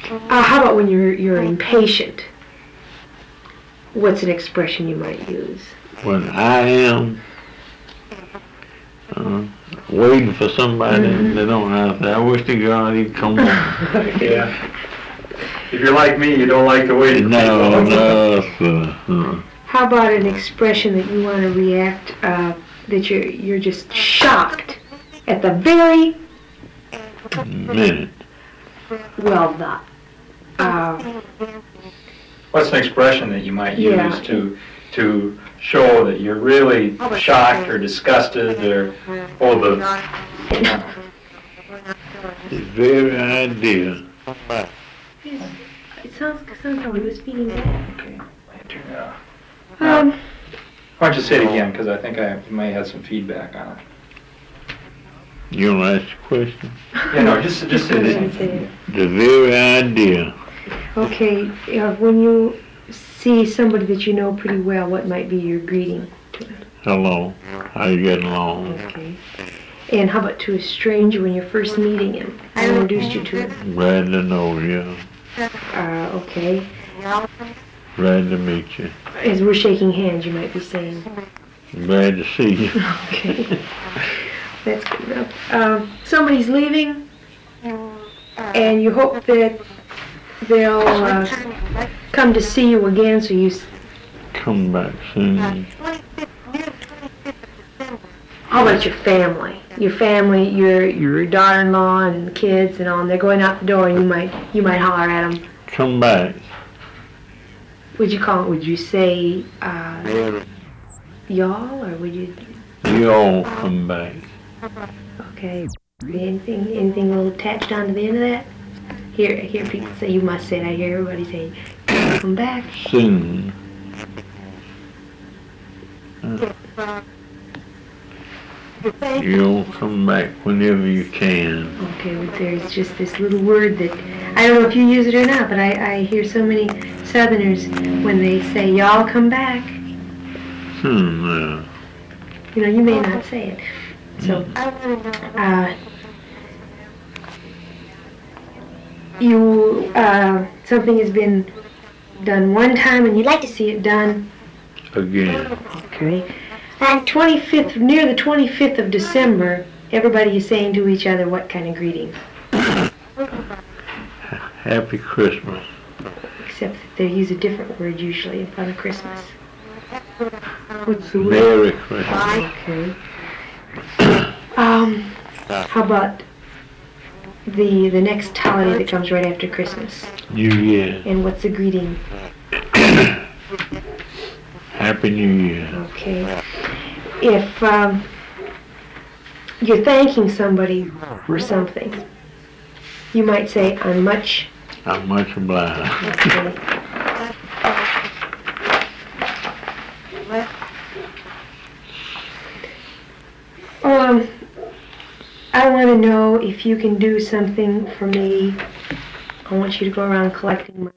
How about when you're impatient? What's an expression you might use? When I am waiting for somebody they don't answer, I wish to God he'd come on. Yeah. If you're like me, you don't like to wait. No, sir. How about an expression that you want to react, that you're just shocked at the very minute? Well done. What's an expression that you might use Yeah. to show that you're really shocked or disgusted or The very idea. It sounds like he was feeding back. Okay. Um, Why don't you say it again, because I think you may have some feedback on it. You want to ask a question? Yeah, no, just say it. The very idea. Okay, when you see somebody that you know pretty well, what might be your greeting to them? Hello. How you getting along? Okay. And how about to a stranger when you're first meeting him? I introduced you to him. Glad to know you. Okay. Glad to meet you. As we're shaking hands, you might be saying. Glad to see you. Okay. That's good enough. Somebody's leaving, and you hope that they'll come to see you again, so you... Come back soon. How about your family? Your family, your daughter-in-law and kids and all, and they're going out the door, and you might holler at them. Come back. Would you say, y'all, or would you... You all come back. Okay. Anything a little attached onto the end of that? Hear people say, you must say it. I hear everybody say, come back. Soon. You'll come back whenever you can. Okay, but there's just this little word that, I don't know if you use it or not, but I hear so many Southerners, when they say, y'all come back, you may not say it. So, something has been done one time and you'd like to see it done Again. Okay. On near the 25th of December, everybody is saying to each other what kind of greeting? Happy Christmas. Except that they use a different word usually in front of Christmas. What's the word? Merry Christmas. Okay. How about the next holiday that comes right after Christmas? New Year. And what's the greeting? Happy New Year. Okay. If you're thanking somebody for something, you might say, I'm much obliged. Okay. I want to know if you can do something for me. I want you to go around collecting money.